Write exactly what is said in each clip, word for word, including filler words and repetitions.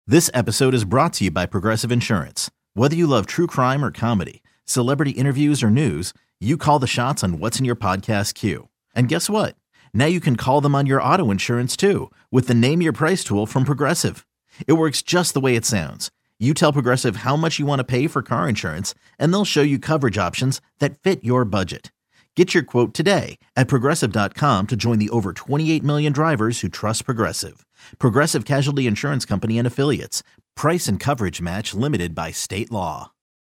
This episode is brought to you by Progressive Insurance. Whether you love true crime or comedy, celebrity interviews or news, you call the shots on what's in your podcast queue. And guess what? Now you can call them on your auto insurance too with the Name Your Price tool from Progressive. It works just the way it sounds. You tell Progressive how much you want to pay for car insurance, and they'll show you coverage options that fit your budget. Get your quote today at Progressive dot com to join the over twenty-eight million drivers who trust Progressive. Progressive Casualty Insurance Company and Affiliates. Price and coverage match limited by state law.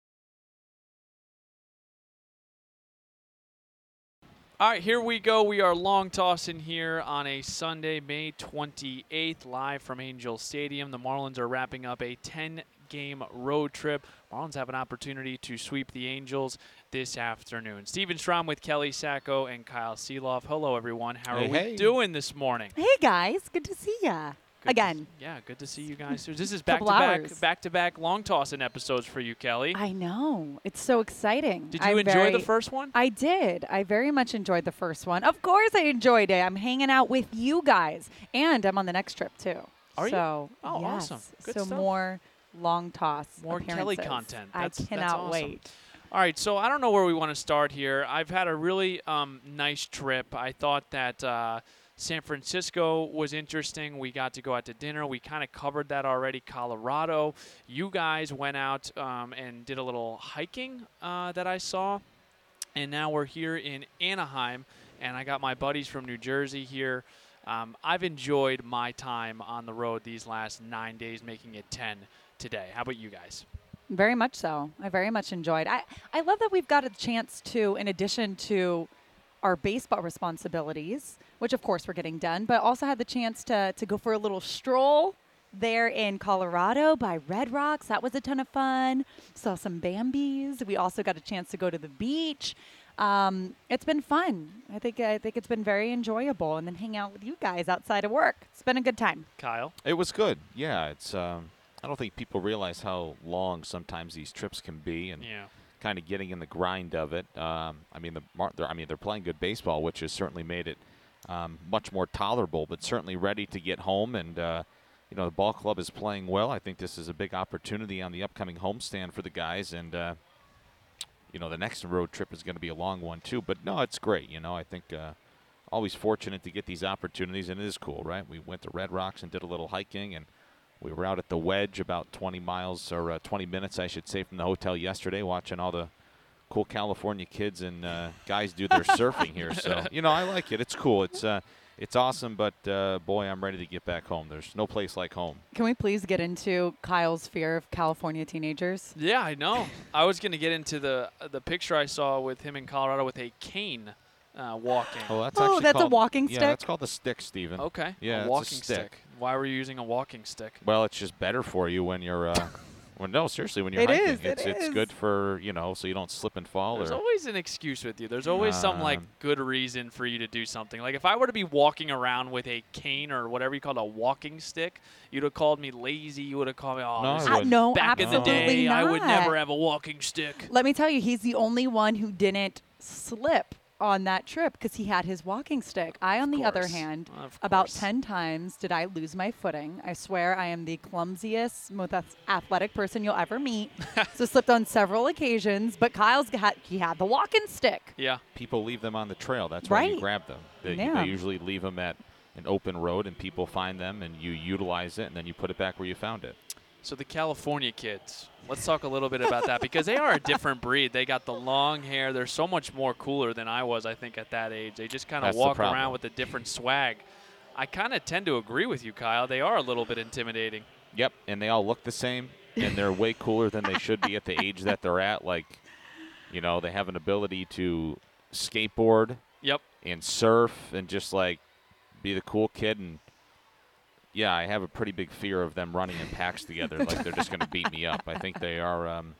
All right, here we go. We are long tossing here on a Sunday, May twenty-eighth, live from Angel Stadium. The Marlins are wrapping up a ten-game road trip. Marlins have an opportunity to sweep the Angels this afternoon. Steven Strom with Kelly Sacco and Kyle Seeloff. Hello, everyone. How are hey, we hey. doing this morning? Hey, guys. Good to see ya. Good Again. To, yeah, good to see you guys. So this is Couple back-to-back, hours. back-to-back long tossing episodes for you, Kelly. I know. It's so exciting. Did you I enjoy very, the first one? I did. I very much enjoyed the first one. Of course I enjoyed it. I'm hanging out with you guys. And I'm on the next trip, too. Are you? so, Oh, yes. awesome. Good so stuff. more long toss More Kelly appearances. content. I That's, that's cannot awesome. wait. All right, so I don't know where we want to start here. I've had a really um, nice trip. I thought that uh, San Francisco was interesting. We got to go out to dinner. We kind of covered that already. Colorado. You guys went out um, and did a little hiking uh, that I saw. And now we're here in Anaheim, and I got my buddies from New Jersey here. Um, I've enjoyed my time on the road these last nine days, making it ten today. How about you guys? Very much so. I very much enjoyed. I, I love that we've got a chance to, in addition to our baseball responsibilities, which of course we're getting done, but also had the chance to, to go for a little stroll there in Colorado by Red Rocks. That was a ton of fun. Saw some Bambis. We also got a chance to go to the beach. Um, it's been fun. I think I think it's been very enjoyable, and then hang out with you guys outside of work. It's been a good time. Kyle? It was good. Yeah, it's. Um, I don't think people realize how long sometimes these trips can be, and Yeah. kind of getting in the grind of it. Um, I mean, the Mar- they're, I mean, they're playing good baseball, which has certainly made it um, much more tolerable. But certainly ready to get home, and uh, you know, the ball club is playing well. I think this is a big opportunity on the upcoming homestand for the guys, and uh, you know, the next road trip is going to be a long one too. But no, it's great. You know, I think uh, always fortunate to get these opportunities, and it is cool, right? We went to Red Rocks and did a little hiking, and we were out at the Wedge about twenty miles or uh, twenty minutes, I should say, from the hotel yesterday, watching all the cool California kids and uh, guys do their surfing here. So, you know, I like it. It's cool. It's uh, it's awesome, but uh, boy, I'm ready to get back home. There's no place like home. Can we please get into Kyle's fear of California teenagers? Yeah, I know. I was going to get into the uh, the picture I saw with him in Colorado with a cane uh, walking. Oh, that's Oh, actually that's a called, walking Yeah, stick? that's called the stick, Steven. Okay. Yeah, a it's a walking stick. Why were you using a walking stick? Well, it's just better for you when you're. Uh, well, no, seriously, when you're It hiking, is, it it's it's is. good for you know, so you don't slip and fall. There's or always an excuse with you. There's always some like Um, good reason for you to do something. Like if I were to be walking around with a cane or whatever you call it, a walking stick, you'd have called me lazy. You would have called me, oh, No, this I is Uh, no, back in the absolutely day, not. I would never have a walking stick. Let me tell you, he's the only one who didn't slip on that trip because he had his walking stick. I, on the other course. hand, Of about course. ten times did I lose my footing. I swear I am the clumsiest, most ath- athletic person you'll ever meet. So slipped on several occasions, but Kyle's got, he had the walking stick. Yeah. people leave them on the trail. That's why you Right. grab them. They, Yeah. they usually leave them at an open road, and people find them, and you utilize it, and then you put it back where you found it. So the California kids, let's talk a little bit about that because they are a different breed. They got the long hair. They're so much more cooler than I was, I think, at that age. They just kind of That's the walk problem. around with a different swag. I kind of tend to agree with you, Kyle. They are a little bit intimidating. Yep, and they all look the same, and they're way cooler than they should be at the age that they're at. Like, you know, they have an ability to skateboard Yep. and surf and just, like, be the cool kid. And, yeah, I have a pretty big fear of them running in packs together. Like, they're just going to beat me up. I think they are um,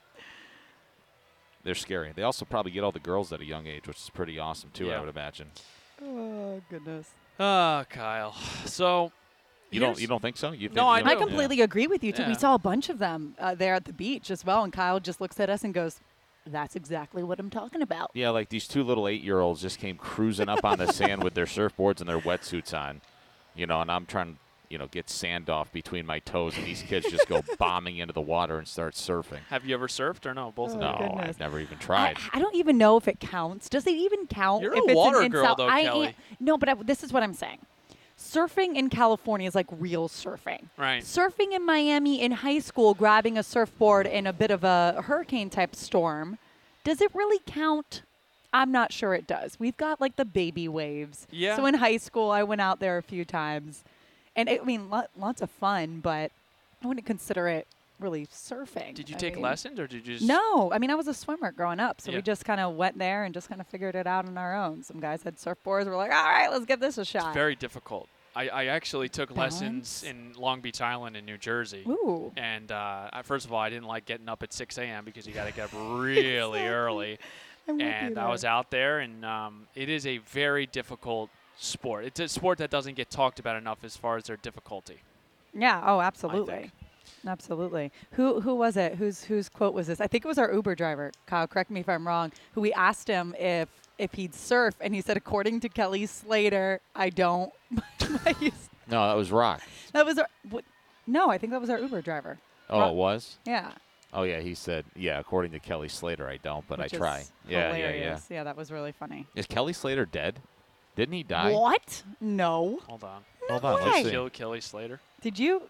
– they're scary. They also probably get all the girls at a young age, which is pretty awesome, too, Yeah. I would imagine. Oh, goodness. Ah, Kyle. So You don't here's- you don't think so? You think, No, I you I do. don't- completely agree with you, too. Yeah. We saw a bunch of them uh, there at the beach as well, and Kyle just looks at us and goes, that's exactly what I'm talking about. Yeah, like these two little eight-year-olds just came cruising up on the sand with their surfboards and their wetsuits on, you know, and I'm trying you know, get sand off between my toes, and these kids just go bombing into the water and start surfing. Have you ever surfed or no? Both Oh, of No, them. goodness. I've never even I, tried. I don't even know if it counts. Does it even count? You're if a it's water in, in girl, South- though, I Kelly. am- no, but I, this is what I'm saying. Surfing in California is like real surfing. Right. Surfing in Miami in high school, grabbing a surfboard in a bit of a hurricane type storm, does it really count? I'm not sure it does. We've got like the baby waves. Yeah. So in high school, I went out there a few times, and it, I mean, lo- lots of fun, but I wouldn't consider it really surfing. Did you I take mean, lessons or did you just? No, I mean I was a swimmer growing up, so Yeah. we just kind of went there and just kind of figured it out on our own. Some guys had surfboards. We're like, all right, let's give this a shot. Very difficult. I, I actually took Balance? lessons in Long Beach Island in New Jersey. Ooh. And uh, I, first of all, I didn't like getting up at six a.m. because you got to get up really early. I'm with you And I there. was out there, and um, it is a very difficult sport. It's a sport that doesn't get talked about enough as far as their difficulty. Yeah. Oh, absolutely. Absolutely. Who who was it? Whose whose quote was this? I think it was our Uber driver. Kyle, correct me if I'm wrong. Who we asked him if if he'd surf, and he said, according to Kelly Slater, I don't. He's- No, that was Rock. that was our. What, no, I think that was our Uber driver. Oh, Rock. it was? Yeah. Oh, yeah, he said, yeah, according to Kelly Slater, I don't, but which I is try. Yeah, yeah, yeah. hilarious. Yeah, that was really funny. Is Kelly Slater dead? Didn't he die? What? No. Hold on. Hold on, way. let's see. Kill Kelly Slater. Did you?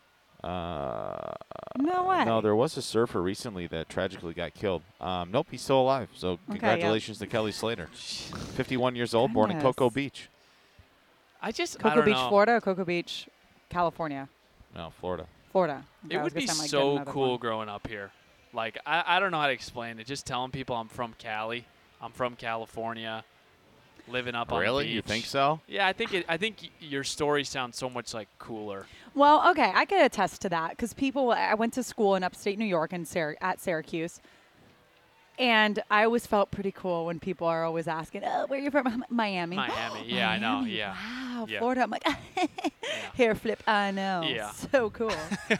Uh, No way. no, there was a surfer recently that tragically got killed. Um, nope, he's still alive. So yeah. congratulations to Kelly Slater. fifty-one years old, born in Goodness. Cocoa Beach. I just I Cocoa don't Beach, know. Florida, or Cocoa Beach, California? No, Florida. Florida. Okay, It I was would be gonna say I might get so another cool one. growing up here. Like I, I don't know how to explain it. Just telling people I'm from Cali. I'm from California. Living up on the Really? beach. You think so? Yeah, I think it, I think y- your story sounds so much like cooler. Well, okay, I can attest to that because people. I went to school in upstate New York in Syr- at Syracuse, and I always felt pretty cool when people are always asking, "Oh, where are you from?" I'm like, Miami. Miami. Yeah, I know. Miami. Yeah. Wow, Yeah. Florida. I'm like, hair flip. I know. Yeah. So cool.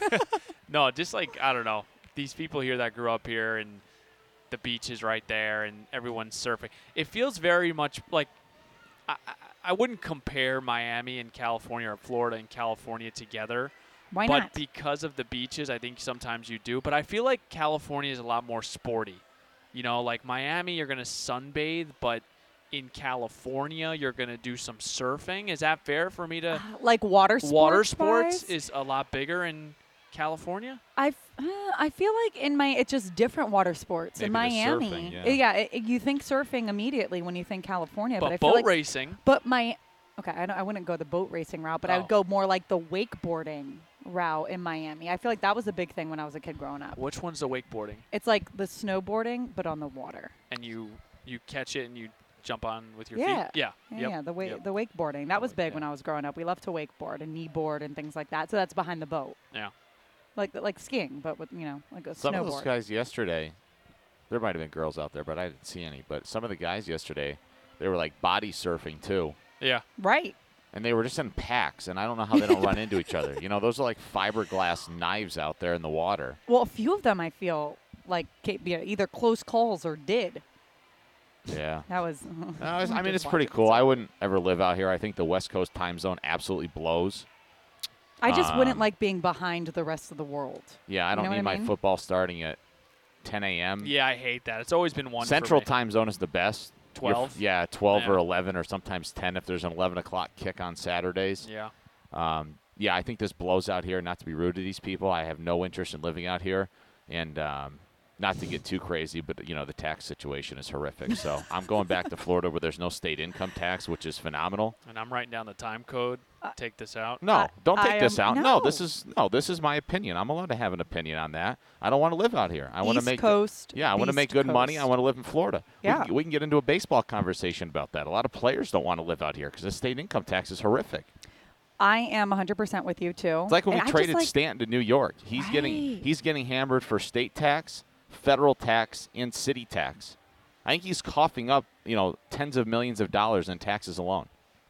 No, just like I don't know. These people here that grew up here and the beach is right there and everyone's surfing. It feels very much like I, I, I wouldn't compare Miami and California or Florida and California together. Why but not? because of the beaches, I think sometimes you do. But I feel like California is a lot more sporty. You know, like Miami, you're going to sunbathe, but in California, you're going to do some surfing. Is that fair for me to? Like water sports. Water sports wise? is a lot bigger in California. I, f- uh, I feel like in my it's just different water sports in Maybe the Miami. surfing, yeah. it- it- you think surfing immediately when you think California, but, But I feel boat like racing. But my, okay, I, don't, I wouldn't go the boat racing route, but I Oh. would go more like the wakeboarding route in Miami. I feel like that was a big thing when I was a kid growing up. Which one's the wakeboarding? It's like the snowboarding, but on the water. And you you catch it and you jump on with your Yeah. feet. Yeah. Yeah, Yep. yeah, the wa- Yep. the wakeboarding. That was Wake- big yeah. when I was growing up. We loved to wakeboard and kneeboard and things like that. So that's behind the boat. Yeah. Like like skiing, but with, you know, like a Some snowboard. of those guys yesterday, there might have been girls out there, but I didn't see any. But some of the guys yesterday, they were like body surfing too. Yeah. Right. And they were just in packs, and I don't know how they don't run into each other. You know, those are like fiberglass knives out there in the water. Well, a few of them I feel like ca- you know, either close calls or did. Yeah. That was. No, it's- I mean, just it's pretty watching cool. myself. I wouldn't ever live out here. I think the West Coast time zone absolutely blows. I just wouldn't um, like being behind the rest of the world. Yeah, I don't know need what I my mean? football starting at ten a.m. Yeah, I hate that. It's always been one. for Central me. time zone is the best. You're f- twelve? Yeah, twelve or Yeah. eleven or sometimes ten if there's an eleven o'clock kick on Saturdays. Yeah. Um, yeah, I think this blows out here. Not to be rude to these people, I have no interest in living out here, and um, not to get too crazy, but you know the tax situation is horrific. So I'm going back to Florida where there's no state income tax, which is phenomenal. And I'm writing down the time code. Take this out. No, I- don't take I this am- out. No. no. this is no, this is my opinion. I'm allowed to have an opinion on that. I don't want to live out here. I want to East make Coast. yeah, I want to make Beast good money. I Coast. want to live in Florida. We Yeah. can, we can get into a baseball conversation about that. A lot of players don't want to live out here because the state income tax is horrific. I am one hundred percent with you too. It's like when And we I just traded like- Stanton to New York. He's getting Right. he's getting hammered for state tax, federal tax, and city tax. I think he's coughing up, you know, tens of millions of dollars in taxes alone.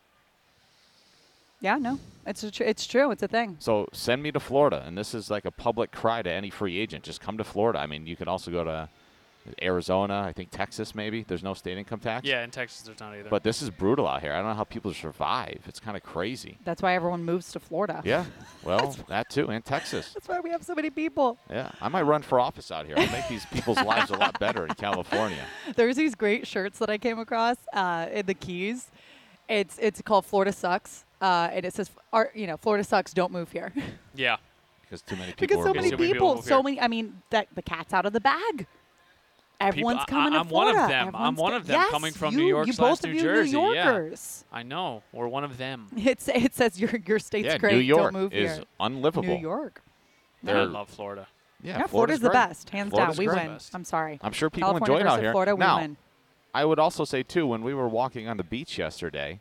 Yeah, no, it's a tr- it's true. It's a thing. So send me to Florida, and this is like a public cry to any free agent. Just come to Florida. I mean, you can also go to Arizona, I think Texas maybe. There's no state income tax. Yeah, in Texas there's not either. But this is brutal out here. I don't know how people survive. It's kind of crazy. That's why everyone moves to Florida. Yeah, well, that too, and Texas. That's why we have so many people. Yeah, I might run for office out here. I'll make these people's lives a lot better in California. There's these great shirts that I came across uh, in the Keys. It's it's called Florida Sucks, uh, and it says, our, you know, Florida sucks, don't move here. yeah. Because too many people Because are so moving. many Too many people, people move so here. many, I mean, that the cat's out of the bag. Everyone's People- coming I, to I'm one Florida. of them. I'm Everyone's one co- of them yes, coming from you, New York you slash both New of you Jersey. New Yeah. Yorkers. I know. We're one of them. It's, it says your your state's Yeah, great. New York don't move is here. unlivable. New York. I They're- love Florida. Yeah, Yeah, Florida's Florida's the great. best, hands Florida's down. We great. win. Best. I'm sorry. I'm sure people California enjoy it out versus here. Florida, we now, win. I would also say, too, when we were walking on the beach yesterday,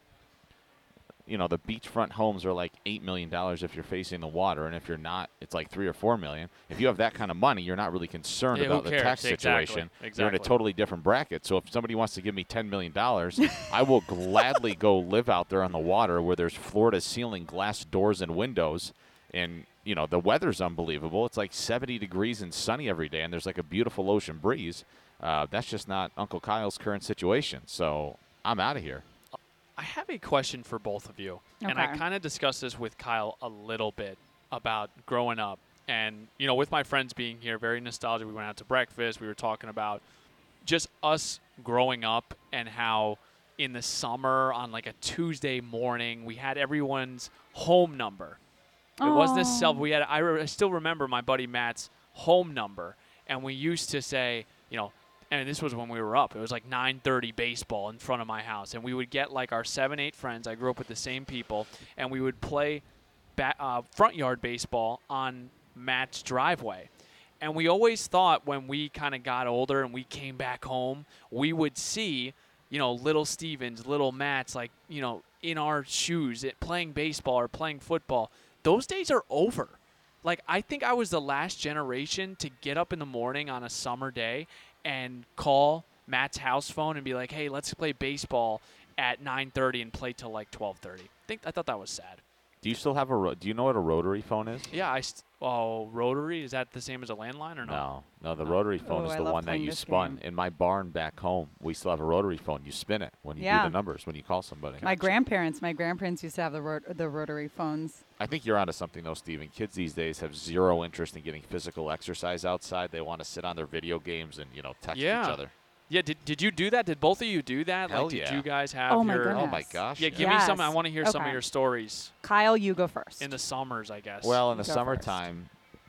you know, the beachfront homes are like eight million dollars if you're facing the water, and if you're not, it's like three or four million dollars. If you have that kind of money, you're not really concerned Yeah, who about the cares? tax Exactly. situation. You're in a Exactly. totally different bracket. So if somebody wants to give me ten million dollars, I will gladly go live out there on the water where there's floor-to ceiling glass doors and windows, and, you know, the weather's unbelievable. It's like seventy degrees and sunny every day, and there's like a beautiful ocean breeze. Uh, that's just not Uncle Kyle's current situation. So I'm out of here. I have a question for both of you. And I Okay. kind of discussed this with Kyle a little bit about growing up. And, you know, with my friends being here, very nostalgic. We went out to breakfast. We were talking about just us growing up and how in the summer on like a Tuesday morning, we had everyone's home number. It wasn't a cell. We had. I, re- I still remember my buddy Matt's home number, and we used to say, you know, and this was when we were up. It was like nine thirty baseball in front of my house, and we would get like our seven, eight friends. I grew up with the same people, and we would play ba- uh, front yard baseball on Matt's driveway. And we always thought when we kind of got older and we came back home, we would see, you know, little Stevens, little Matts, like, you know, in our shoes, it, playing baseball or playing football. Those days are over. Like, I think I was the last generation to get up in the morning on a summer day and call Matt's house phone and be like, hey, let's play baseball at nine thirty and play till like twelve thirty. I think I thought that was sad. Do you still have a? Ro- do you know what a rotary phone is? Yeah, I st- oh, rotary, is that the same as a landline or no? No, no. The No. rotary phone Oh, is I the love one that playing you this spun. game. In my barn back home, we still have a rotary phone. You spin it when you Yeah. do the numbers when you call somebody. My grandparents, my grandparents used to have the rot- the rotary phones. I think you're onto something though, Steven. Kids these days have zero interest in getting physical exercise outside. They want to sit on their video games and, you know, text Yeah. each other. Yeah, did, did you do that? Did both of you do that? Hell like, did yeah. you guys have Oh my your... goodness. Oh my gosh. Yeah, yeah. give me some. I Yes. want to hear some of Okay. your stories Kyle, you go first. in the summers, I guess. Well, in the Go summertime,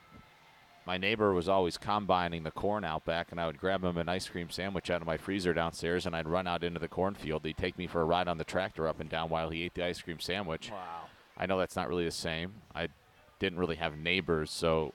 my neighbor was always combining the corn out back, and I would grab him an ice cream sandwich out of my freezer downstairs, and I'd run out into the cornfield. He'd take me for a ride on the tractor up and down while he ate the ice cream sandwich. Wow. I know that's not really the same. I didn't really have neighbors, so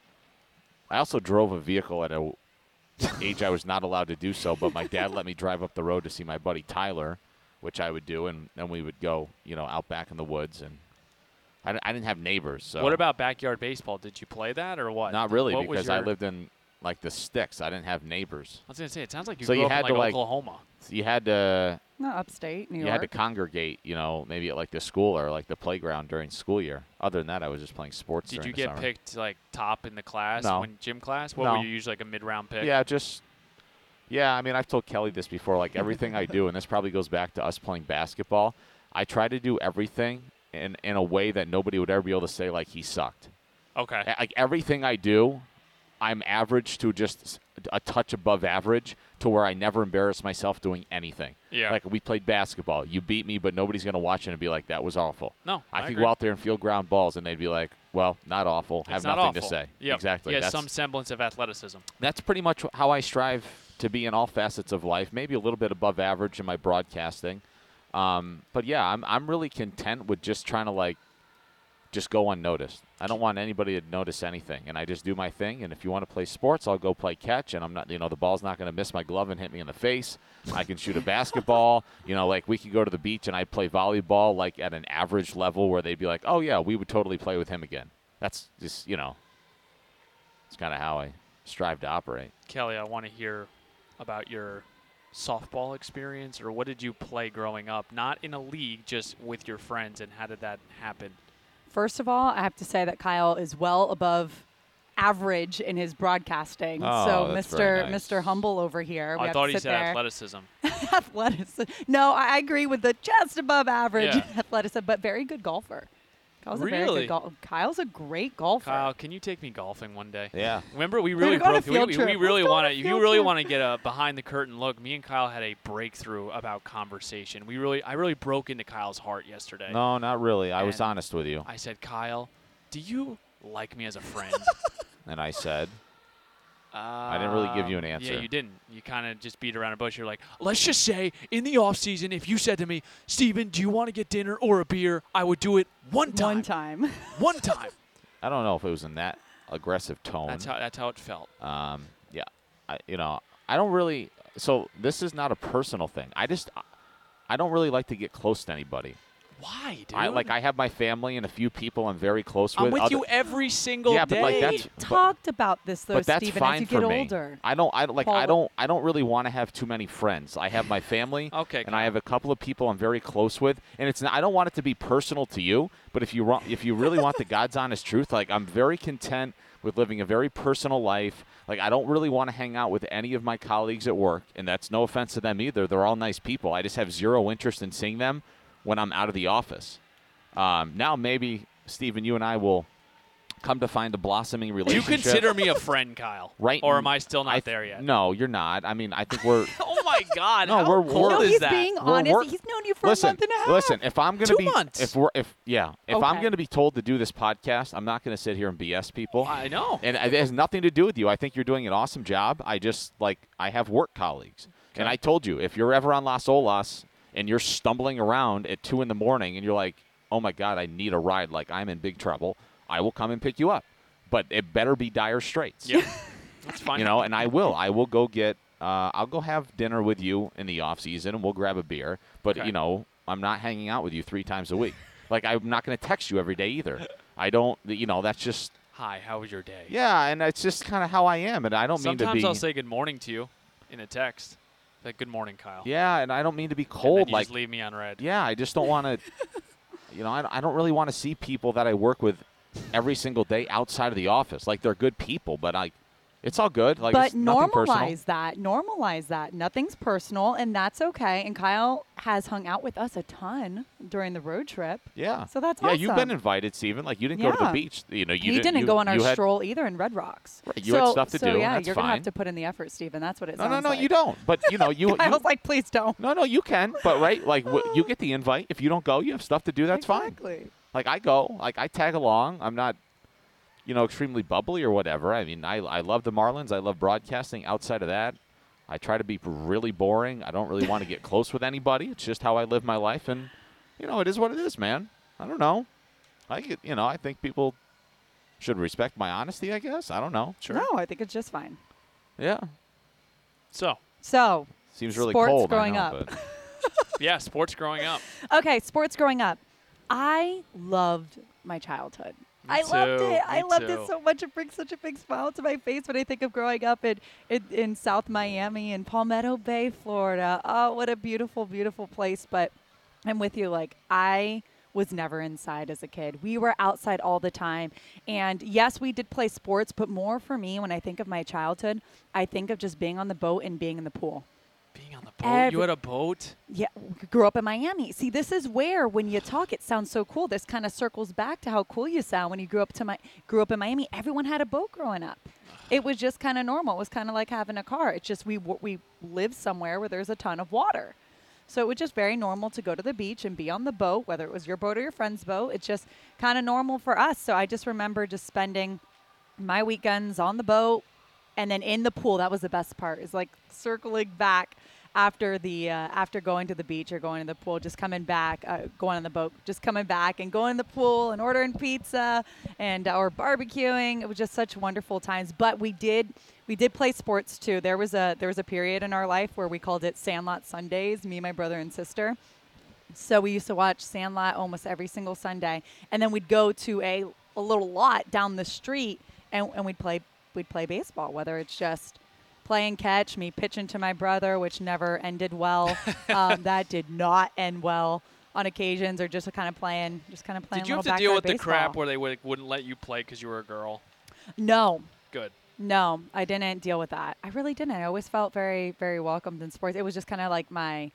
I also drove a vehicle at a age I was not allowed to do so, but my dad let me drive up the road to see my buddy Tyler, which I would do, and then we would go, you know, out back in the woods, and I, d- I didn't have neighbors. So What about backyard baseball? Did you play that or what? not really, What was because I your- lived in like the sticks. I didn't have neighbors. I was going to say, it sounds like you So grew you up in had like, to, like- Oklahoma. So you had to No, upstate New you York. had to congregate, you know, maybe at like the school or like the playground during school year. Other than that, I was just playing sports. Did during you the get summer. picked like top in the class No. when gym class? What No. were you usually like a mid-round pick? Yeah, just yeah. I mean, I've told Kelly this before. Like everything I do, and this probably goes back to us playing basketball. I try to do everything in in a way that nobody would ever be able to say like he sucked. Okay. A- Like everything I do, I'm average to just s- a touch above average to where I never embarrass myself doing anything. Yeah. Like we played basketball. You beat me, but nobody's going to watch it and be like, that was awful. No, I, I could agree. go out there and field ground balls, and they'd be like, well, not awful. Have It's not nothing to awful. say. Yep. Exactly. Yeah, That's, some semblance of athleticism. that's pretty much how I strive to be in all facets of life, maybe a little bit above average in my broadcasting. Um, but, yeah, I'm, I'm really content with just trying to, like, just go unnoticed. I don't want anybody to notice anything, and I just do my thing. And if you want to play sports, I'll go play catch, and I'm not, you know, the ball's not going to miss my glove and hit me in the face. I can shoot a basketball. You know, like we could go to the beach and I'd play volleyball, like at an average level where they'd be like, oh yeah, we would totally play with him again. That's just, you know, it's kind of how I strive to operate. Kelly, I want to hear about your softball experience, or what did you play growing up? Not in a league, just with your friends, and how did that happen? First of all, I have to say that Kyle is well above average in his broadcasting. Oh, so that's very Mister nice. Mister Humble over here. Oh, we I have thought to he sit said there. athleticism. Athleticism. No, I I agree with the just above average Yeah. athleticism, but very good golfer. Kyle's a very Really? good golfer. Kyle's a great golfer. Kyle, can you take me golfing one day? Yeah. Remember, we We're really going on a broke. We, field we, trip. we really Let's go on want a to. If you field really trip. want to get a behind the curtain look, me and Kyle had a breakthrough about conversation. We really, I really broke into Kyle's heart yesterday. No, not really. I was And honest with you. I said, Kyle, do you like me as a friend? And I said, I didn't really give you an Yeah, answer. you didn't. You kind of just beat around a bush. You're like, let's just say in the off season, if you said to me, Steven, do you want to get dinner or a beer? I would do it one time. One time. One time. I don't know if it was in that aggressive tone. That's how. That's how it felt. Um, yeah, I, you know, I don't really. So this is not a personal thing. I just, I don't really like to get close to anybody. Why, dude? I like. I have my family and a few people I'm very close I'm with. with Other- you every single Yeah, day. but, like, that's- We but- talked about this though, but that's Steven, fine as you for get me. older. I don't. I like. I Paul- don't. I don't really want to have too many friends. I have my family. Okay, And I have a couple of people I'm very close with, and it's. Not, I don't want it to be personal to you, but if you want, if you really want the God's honest truth, like I'm very content with living a very personal life. Like I don't really want to hang out with any of my colleagues at work, and that's no offense to them either. They're all nice people. I just have zero interest in seeing them when I'm out of the office. Um, now maybe, Steven, you and I will come to find a blossoming Do you relationship. consider me a friend, Kyle? Right? Or am I still not I th- there yet? No, you're not. I mean, I think we're. Oh my God! No, how we're- cold we're- No, is he's that? being We're honest. work- He's known you for listen, a month and a half. listen. If I'm gonna Two be, months. if we're, if yeah, if I'm Okay. gonna be told to do this podcast, I'm not gonna sit here and B S people. I know. And it has nothing to do with you. I think you're doing an awesome job. I just like I have work colleagues, and Okay. I told you if you're ever on Las Olas and you're stumbling around at two in the morning and you're like, oh my God, I need a ride, like I'm in big trouble, I will come and pick you up, but it better be dire straits. Yep. That's fine. You know, and I will. I will go get. Uh, I'll go have dinner with you in the off season, and we'll grab a beer. But Okay. you know, I'm not hanging out with you three times a week. Like I'm not going to text you every day either. I don't. You know, that's just. Hi, how was your day? Yeah, and it's just kind of how I am, and I don't mean to Sometimes be. I'll say good morning to you in a text. Like, good morning, Kyle. Yeah, and I don't mean to be And then cold. you Like, just leave me on red. yeah, I just don't want to. You know, I, I don't really want to see people that I work with every single day outside of the office. Like they're good people, but I, it's all good. Like But it's nothing personal. normalize that. Normalize that. Nothing's personal, and that's okay. And Kyle has hung out with us a ton during the road trip. Yeah. So that's yeah. awesome. You've been invited, Steven. Like you didn't go to the Yeah. beach. You know, you he didn't, didn't you, go on our you had, stroll either in Red Rocks. Right, you so, had stuff to so do, yeah, that's you're gonna fine. have to put in the effort, Steven. That's what it No, sounds no, no, like. you don't. But you know, you. I you was like, please don't. no, no, you can. But right, like w- you get the invite. If you don't go, you have stuff to do. That's fine. exactly. Like I go, like I tag along. I'm not, you know, extremely bubbly or whatever. I mean, I I love the Marlins. I love broadcasting. Outside of that, I try to be really boring. I don't really want to get close with anybody. It's just how I live my life, and you know, it is what it is, man. I don't know. I get, you know, I think people should respect my honesty. I guess. I don't know. Sure. No, I think it's just fine. Yeah. So, So, Seems really sports cold. growing I know, up. but- yeah, sports growing up. okay, sports growing up. I loved my childhood. Me I loved too, it. I me loved too. it so much. It brings such a big smile to my face when I think of growing up in, in, in South Miami and Palmetto Bay, Florida. Oh, what a beautiful, beautiful place. But I'm with you. Like, I was never inside as a kid. We were outside all the time. And yes, we did play sports, but more for me, when I think of my childhood, I think of just being on the boat and being in the pool. Being on the boat. Every- you had a boat? Yeah, we grew up in Miami. See, this is where when you talk, it sounds so cool. This kind of circles back to how cool you sound when you grew up to my grew up in Miami. Everyone had a boat growing up. It was just kind of normal. It was kind of like having a car. It's just we w- we lived somewhere where there's a ton of water, so it was just very normal to go to the beach and be on the boat, whether it was your boat or your friend's boat. It's just kind of normal for us. So I just remember just spending my weekends on the boat and then in the pool. That was the best part. Is like circling back after the uh, after going to the beach or going to the pool, just coming back, uh, going on the boat, just coming back and going to the pool and ordering pizza and or barbecuing. It was just such wonderful times. But we did we did play sports too. There was a there was a period in our life where we called it Sandlot Sundays. Me, my brother, and sister. So we used to watch Sandlot almost every single Sunday, and then we'd go to a, a little lot down the street and, and we'd play we'd play baseball. Whether it's just playing catch, me pitching to my brother, which never ended well. um, that did not end well on occasions, or just kind of playing, just kind of playing. Did you have little to deal with backyard the crap baseball. where they would, wouldn't let you play because you were a girl? No. Good. No, I didn't deal with that. I really didn't. I always felt very, very welcomed in sports. It was just kind of like my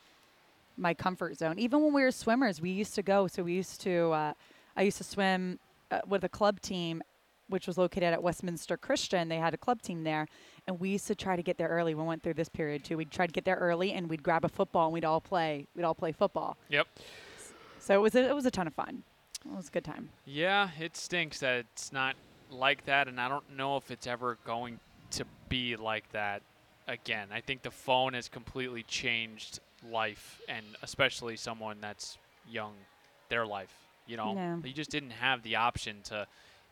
my comfort zone. Even when we were swimmers, we used to go. So we used to, uh, I used to swim uh, with a club team, which was located at Westminster Christian. They had a club team there, and we used to try to get there early. We went through this period too. We'd try to get there early, and we'd grab a football, and we'd all play. We'd all play football. Yep. So it was a, it was a ton of fun. It was a good time. Yeah, it stinks that it's not like that, and I don't know if it's ever going to be like that again. I think the phone has completely changed life, and especially someone that's young, their life. You know, Yeah. you just didn't have the option to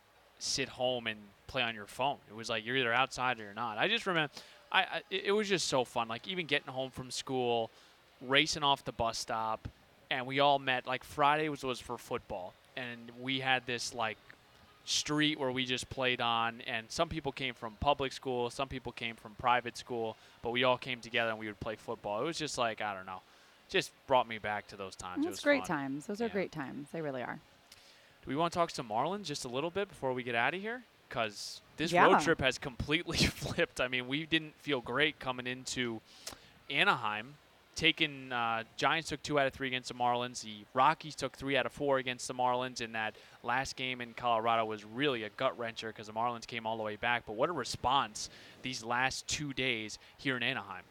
sit home and play on your phone. It was like you're either outside or you're not. I just remember, I, I it, it was just so fun. Like even getting home from school, racing off the bus stop, and we all met. Like Friday was was for football, and we had this like street where we just played on, and some people came from public school, some people came from private school, but we all came together and we would play football. It was just like, I don't know, just brought me back to those times. It It's was great fun. times. Those are Yeah. great times. They really are. Do we want to talk some Marlins just a little bit before we get out of here? Because this Yeah. road trip has completely flipped. I mean, we didn't feel great coming into Anaheim. Taking uh, Giants took two out of three against the Marlins. The Rockies took three out of four against the Marlins. And that last game in Colorado was really a gut wrencher because the Marlins came all the way back. But what a response these last two days here in Anaheim.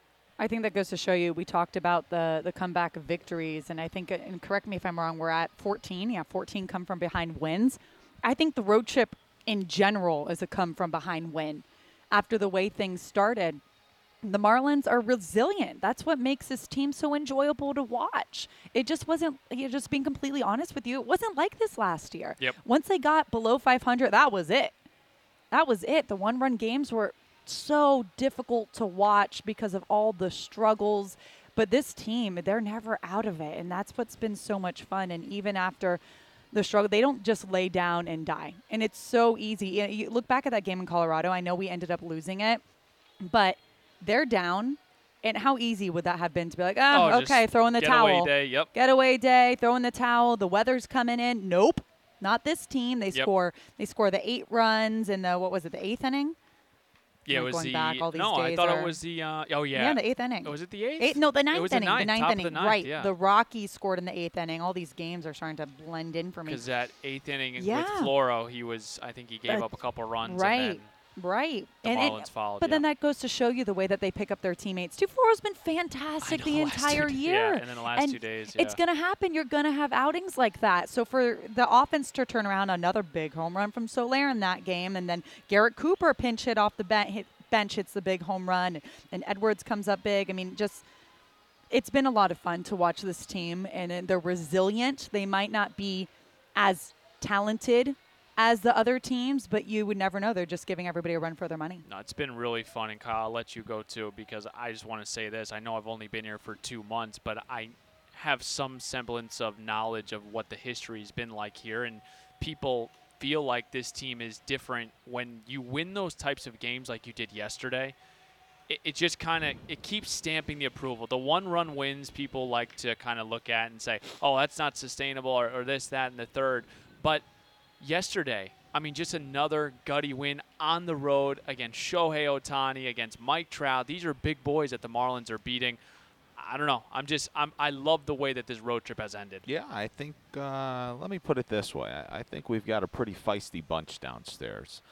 I think that goes to show you, we talked about the, the comeback of victories, and I think, and correct me if I'm wrong, we're at fourteen. Yeah, fourteen come from behind wins. I think the road trip in general is a come from behind win. After the way things started, the Marlins are resilient. That's what makes this team so enjoyable to watch. It just wasn't, you know, just being completely honest with you, it wasn't like this last year. Yep. Once they got below five hundred, that was it. That was it. The one-run games were so difficult to watch because of all the struggles. But this team, they're never out of it. And that's what's been so much fun. And even after the struggle, they don't just lay down and die. And it's so easy. You, know, you look back at that game in Colorado. I know we ended up losing it, but they're down. And how easy would that have been to be like, oh, Oh, okay, just throw in the getaway towel. day, yep. Getaway day, throw in the towel. The weather's coming in. Nope. Not this team. They Yep. score they score the eight runs in the, what was it, the eighth inning? Yeah, it Like was going the back all these no. I days thought or- it was the uh, oh yeah. Yeah, the eighth inning. Oh, was it the eighth? Eight, no, the ninth it was inning. The ninth, the ninth top inning. Of the ninth, right. Yeah. The Rockies scored in the eighth inning. All these games are starting to blend in for me. Because that eighth inning Yeah. with Floro, he was. I think he gave Uh, up a couple runs. right. And then Right. the and Marlins it, followed. But yeah. then that goes to show you the way that they pick up their teammates. Too Floro's been I fantastic know, the last two entire d- year. Yeah, and then the last And two days. It's yeah. going to happen. You're going to have outings like that. So for the offense to turn around, another big home run from Soler in that game, and then Garrett Cooper pinch hit off the bench, hit, bench hits the big home run, and Edwards comes up big. I mean, just it's been a lot of fun to watch this team, and uh, they're resilient. They might not be as talented as the other teams, but you would never know. They're just giving everybody a run for their money. No, it's been really fun, and Kyle, I'll let you go too because I just want to say this. I know I've only been here for two months, but I have some semblance of knowledge of what the history's been like here, and people feel like this team is different when you win those types of games like you did yesterday. It, it just kind of it keeps stamping the approval. The one-run wins people like to kind of look at and say, "Oh, that's not sustainable," or, or this, that, and the third. But yesterday, I mean, just another gutty win on the road against Shohei Ohtani, against Mike Trout. These are big boys that the Marlins are beating. I don't know. I'm just I'm, I love the way that this road trip has ended. Yeah, I think, uh, let me put it this way. I, I think we've got a pretty feisty bunch downstairs.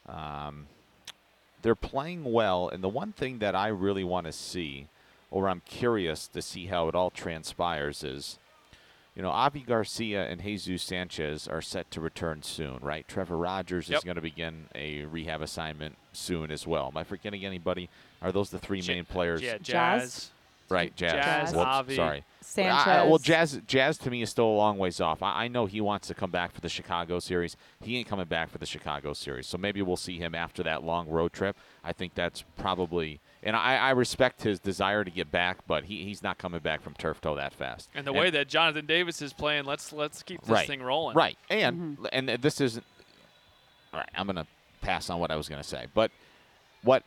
Um, they're playing well, and the one thing that I really want to see, or I'm curious to see how it all transpires, is, you know, Avi Garcia and Jesus Sanchez are set to return soon, right? Trevor Rogers Yep. is going to begin a rehab assignment soon as well. Am I forgetting anybody? Are those the three Ja- main players? Yeah, Jazz? Jazz. Right, Jazz. Jazz, Whoops, Avi. sorry. Sanchez. I, I, well, Jazz, Jazz to me is still a long ways off. I, I know he wants to come back for the Chicago series. He ain't coming back for the Chicago series, so maybe we'll see him after that long road trip. I think that's probably, and I, I respect his desire to get back, but he, he's not coming back from turf toe that fast. And the way that Jonathan Davis is playing, let's let's keep this Right. thing rolling. Right, and Mm-hmm. and this isn't. All right, I'm gonna pass on what I was gonna say, but what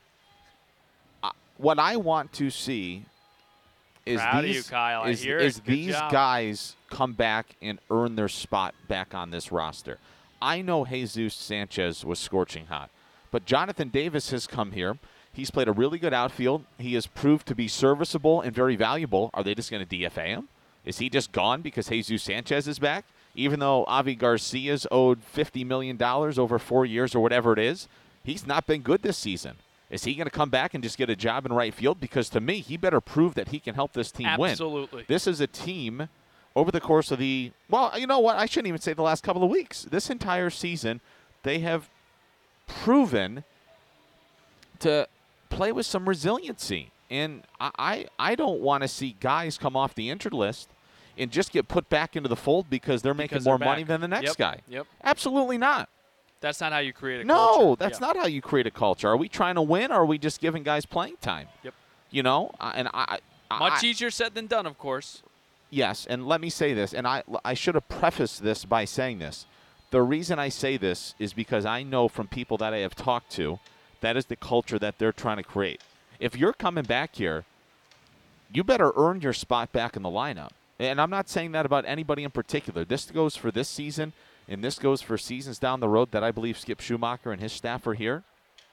uh, what I want to see is Proud of these you, Kyle. I is, hear is it. Good these job. guys come back and earn their spot back on this roster. I know Jesus Sanchez was scorching hot, but Jonathan Davis has come here. He's played a really good outfield. He has proved to be serviceable and very valuable. Are they just going to D F A him? Is he just gone because Jesus Sanchez is back? Even though Avi Garcia's owed fifty million dollars over four years or whatever it is, he's not been good this season. Is he going to come back and just get a job in right field? Because to me, he better prove that he can help this team win. Absolutely. This is a team over the course of the, well, you know what? I shouldn't even say the last couple of weeks. This entire season, they have proven to play with some resiliency. And I, I, I don't want to see guys come off the injured list and just get put back into the fold because they're making Because more they're money back. than the next Yep, guy. yep. Absolutely not. That's not how you create a No, culture. that's Yeah. not how you create a culture. Are we trying to win, or are we just giving guys playing time? Yep. You know, I- and I, I Much I, easier said than done, of course. Yes, and let me say this, and I I should have prefaced this by saying this. The reason I say this is because I know from people that I have talked to, that is the culture that they're trying to create. If you're coming back here, you better earn your spot back in the lineup. And I'm not saying that about anybody in particular. This goes for this season, and this goes for seasons down the road that I believe Skip Schumacher and his staff are here.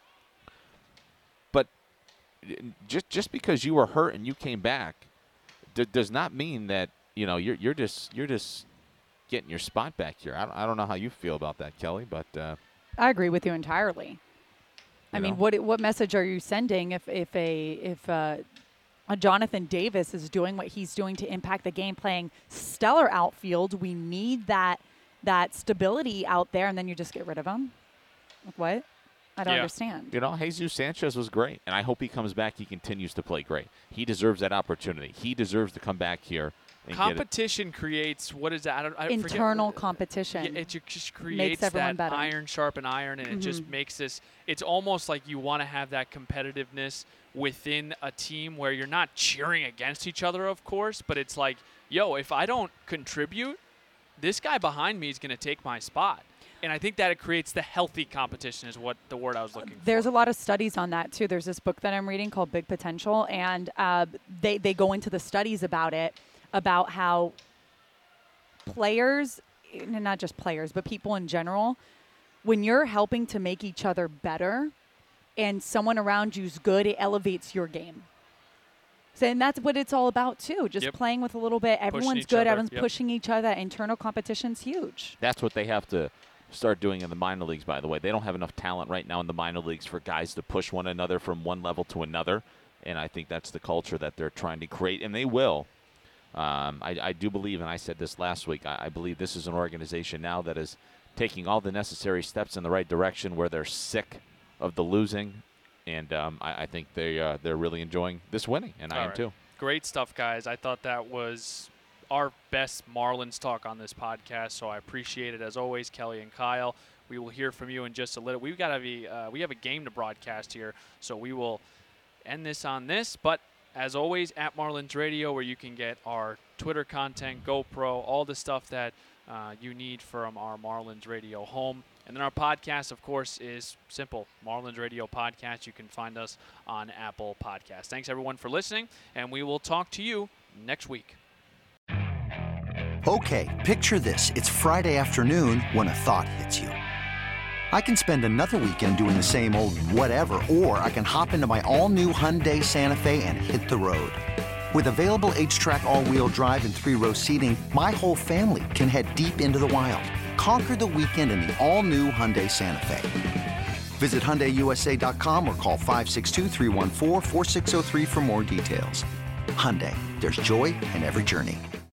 But just just because you were hurt and you came back, d- does not mean that you know you're you're just you're just getting your spot back here. I don't, I don't know how you feel about that, Kelly, but uh, I agree with you entirely. I You mean, know? what what message are you sending if if a if uh, a Jonathan Davis is doing what he's doing to impact the game, playing stellar outfield? We need that that stability out there, and then you just get rid of him. Like what? I don't Yeah. understand. you know Jesus Sanchez was great, and I hope he comes back. He continues to play great. He deserves that opportunity. He deserves to come back here. And get it. Competition creates, what is that? I don't, I forget- Internal competition. Yeah, it ju- just creates everyone that better. iron sharpen iron, and it just Mhm. makes this. It's almost like you want to have that competitiveness within a team where you're not cheering against each other, of course, but it's like, yo, if I don't contribute, this guy behind me is going to take my spot. And I think that it creates the healthy competition is what the word I was looking for. There's a lot of studies on that too. There's this book that I'm reading called Big Potential, and uh, they they go into the studies about it, about how players, and not just players, but people in general, when you're helping to make each other better, and someone around you's good, it elevates your game. So, and that's what it's all about too. Just Yep. playing with a little bit. Everyone's each good. other, Everyone's yep. pushing each other. Internal competition's huge. That's what they have to start doing in the minor leagues, by the way. They don't have enough talent right now in the minor leagues for guys to push one another from one level to another, and I think that's the culture that they're trying to create, and they will. Um, I, I do believe, and I said this last week, I, I believe this is an organization now that is taking all the necessary steps in the right direction where they're sick of the losing, and um, I, I think they, uh, they're really enjoying this winning, and I All am right. too. Great stuff, guys. I thought that was our best Marlins talk on this podcast, so I appreciate it as always, Kelly and Kyle. We will hear from you in just a little. We've got to be. Uh, we have a game to broadcast here, so we will end this on this. But as always, at Marlins Radio, where you can get our Twitter content, GoPro, all the stuff that uh, you need from our Marlins Radio home. And then our podcast, of course, is simple. Marlins Radio Podcast. You can find us on Apple Podcasts. Thanks, everyone, for listening, and we will talk to you next week. Okay, picture this. It's Friday afternoon when a thought hits you. I can spend another weekend doing the same old whatever, or I can hop into my all-new Hyundai Santa Fe and hit the road. With available H-Track all-wheel drive and three-row seating, my whole family can head deep into the wild. Conquer the weekend in the all-new Hyundai Santa Fe. Visit Hyundai U S A dot com or call five six two, three one four, four six zero three for more details. Hyundai, there's joy in every journey.